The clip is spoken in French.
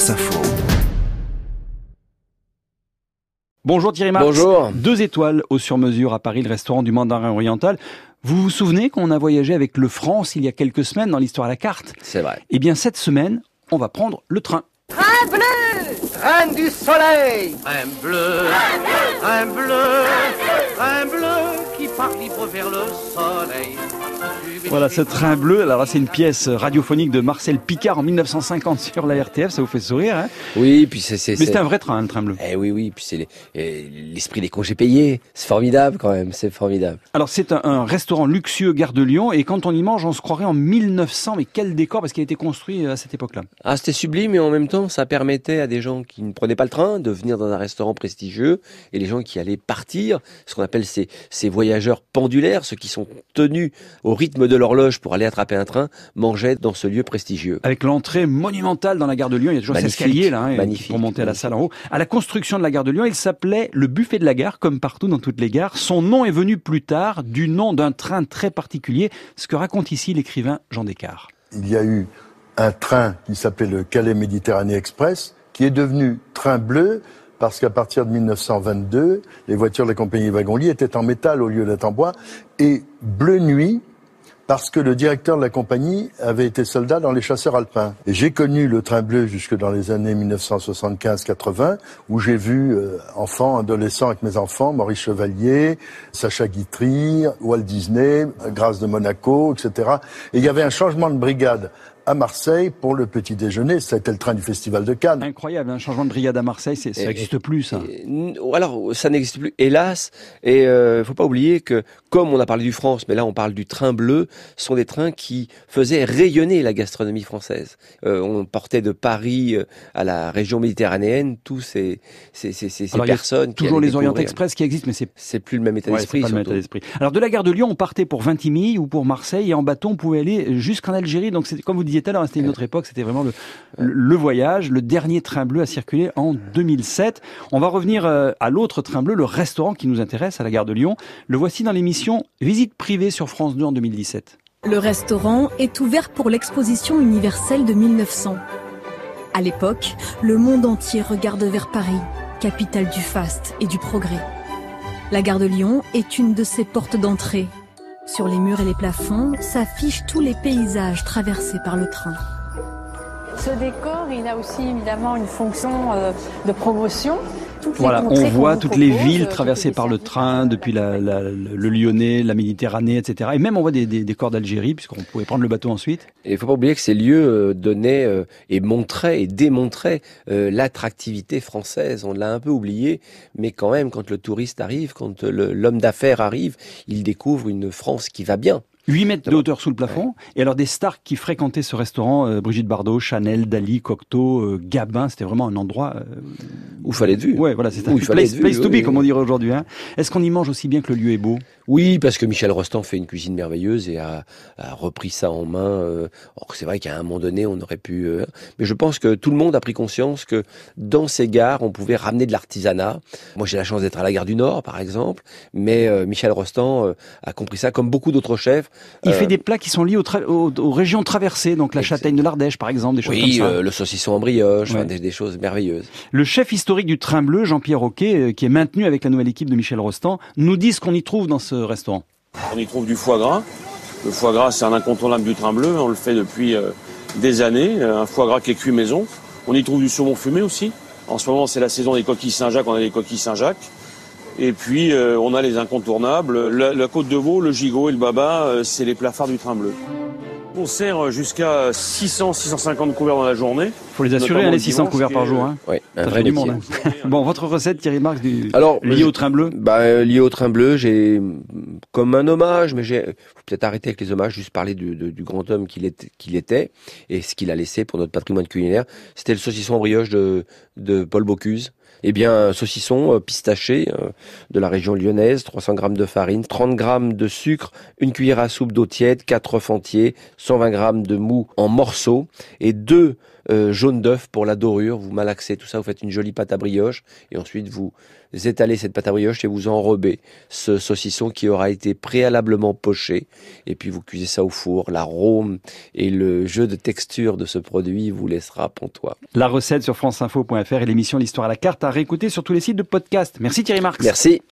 France Info. Bonjour Thierry Marx. Bonjour. 2 étoiles au sur-mesure à Paris, le restaurant du Mandarin Oriental. Vous vous souvenez qu'on a voyagé avec le France il y a quelques semaines dans l'histoire à la carte ? C'est vrai. Eh bien cette semaine, on va prendre le train. Train bleu, train du soleil, train bleu, train bleu, train bleu qui part libre vers le soleil. Voilà, ce train bleu, alors là c'est une pièce radiophonique de Marcel Picard en 1950 sur la RTF, ça vous fait sourire, hein ? Oui, puis Mais c'est un vrai train, le train bleu. Eh oui, puis c'est l'esprit des congés payés. C'est formidable quand même, c'est formidable. Alors c'est un restaurant luxueux gare de Lyon, et quand on y mange, on se croirait en 1900, mais quel décor, parce qu'il a été construit à cette époque-là. Ah, c'était sublime, et en même temps, ça permettait à des gens qui ne prenaient pas le train de venir dans un restaurant prestigieux, et les gens qui allaient partir, ce qu'on appelle ces voyageurs pendulaires, ceux qui sont tenus au rythme de l'horloge pour aller attraper un train, mangeaient dans ce lieu prestigieux. Avec l'entrée monumentale dans la gare de Lyon, il y a toujours cet escalier là, pour monter à la salle en haut. À la construction de la gare de Lyon, il s'appelait le buffet de la gare, comme partout dans toutes les gares. Son nom est venu plus tard du nom d'un train très particulier, ce que raconte ici l'écrivain Jean Descartes. Il y a eu un train qui s'appelait le Calais Méditerranée Express, qui est devenu train bleu, parce qu'à partir de 1922, les voitures de la compagnie Wagon-Lit étaient en métal au lieu d'être en bois, et bleu nuit, parce que le directeur de la compagnie avait été soldat dans les chasseurs alpins. Et j'ai connu le train bleu jusque dans les années 1975-80, où j'ai vu enfants, adolescents avec mes enfants, Maurice Chevalier, Sacha Guitry, Walt Disney, Grâce de Monaco, etc. Et il y avait un changement de brigade à Marseille pour le petit déjeuner. C'était le train du Festival de Cannes. Incroyable, un changement de brigade à Marseille, ça n'existe plus, ça. Alors, ça n'existe plus, hélas. Et faut pas oublier que, comme on a parlé du France, mais là on parle du train bleu, ce sont des trains qui faisaient rayonner la gastronomie française. On portait de Paris à la région méditerranéenne tous ces personnes. Toujours les Orient Express qui existent, mais c'est plus le même état d'esprit. C'est pas le même état d'esprit. Alors de la gare de Lyon, on partait pour Vintimille ou pour Marseille, et en bateau on pouvait aller jusqu'en Algérie. Donc c'est comme vous disiez tout à l'heure, c'était une autre époque, c'était vraiment le voyage. Le dernier train bleu a circulé en 2007. On va revenir à l'autre train bleu, le restaurant qui nous intéresse à la gare de Lyon. Le voici dans l'émission Visite privée sur France 2 en 2017. Le restaurant est ouvert pour l'exposition universelle de 1900. À l'époque, le monde entier regarde vers Paris, capitale du faste et du progrès. La gare de Lyon est une de ses portes d'entrée. Sur les murs et les plafonds s'affichent tous les paysages traversés par le train. Ce décor, il a aussi évidemment une fonction de promotion. Voilà, on voit toutes les villes traversées par le train, depuis le Lyonnais, la Méditerranée, etc. Et même on voit des décors d'Algérie, puisqu'on pouvait prendre le bateau ensuite. Et il ne faut pas oublier que ces lieux donnaient et montraient et démontraient l'attractivité française. On l'a un peu oublié, mais quand même, quand le touriste arrive, quand l'homme d'affaires arrive, il découvre une France qui va bien. 8 mètres de hauteur sous le plafond. Ouais. Et alors des stars qui fréquentaient ce restaurant, Brigitte Bardot, Chanel, Dali, Cocteau, Gabin, c'était vraiment un endroit où il fallait être vu. Ouais, voilà, c'est un place to be, comme on dirait aujourd'hui. Hein. Est-ce qu'on y mange aussi bien que le lieu est beau ? Oui, parce que Michel Rostand fait une cuisine merveilleuse et a repris ça en main. C'est vrai qu'à un moment donné, on aurait pu... mais je pense que tout le monde a pris conscience que dans ces gares, on pouvait ramener de l'artisanat. Moi, j'ai la chance d'être à la gare du Nord, par exemple, mais Michel Rostand a compris ça, comme beaucoup d'autres chefs. Il fait des plats qui sont liés aux régions traversées, donc la châtaigne de l'Ardèche, par exemple, des choses comme ça. Le saucisson en brioche, des choses merveilleuses. Le chef historique du Train Bleu, Jean-Pierre Roquet, qui est maintenu avec la nouvelle équipe de Michel Rostand, nous dit ce qu'on y trouve dans ce restaurant. On y trouve du foie gras. Le foie gras, c'est un incontournable du Train Bleu. On le fait depuis des années. Un foie gras qui est cuit maison. On y trouve du saumon fumé aussi. En ce moment, c'est la saison des coquilles Saint-Jacques. On a des coquilles Saint-Jacques. Et puis, on a les incontournables. La côte de veau, le gigot et le baba, c'est les plats phares du Train Bleu. On sert jusqu'à 600-650 couverts dans la journée. Il faut les assurer, les 600 couverts par jour. Hein. Oui, un vrai du monde. Hein. Bon, votre recette, Thierry Marx, liée au Train Bleu ? Liée au Train Bleu, j'ai comme un hommage, mais faut peut-être arrêter avec les hommages, juste parler du grand homme qu'il était et ce qu'il a laissé pour notre patrimoine culinaire. C'était le saucisson en brioche de Paul Bocuse. Eh bien, saucisson pistaché de la région lyonnaise, 300 grammes de farine, 30 grammes de sucre, une cuillère à soupe d'eau tiède, 4 œufs entiers, 120 grammes de mou en morceaux et 2 jaunes d'œufs pour la dorure. Vous malaxez tout ça, vous faites une jolie pâte à brioche et ensuite vous étaler cette pâte à brioche et vous enrobez ce saucisson qui aura été préalablement poché. Et puis vous cuisez ça au four. L'arôme et le jeu de texture de ce produit vous laissera pantois. La recette sur franceinfo.fr et l'émission L'Histoire à la carte à réécouter sur tous les sites de podcast. Merci Thierry Marx. Merci.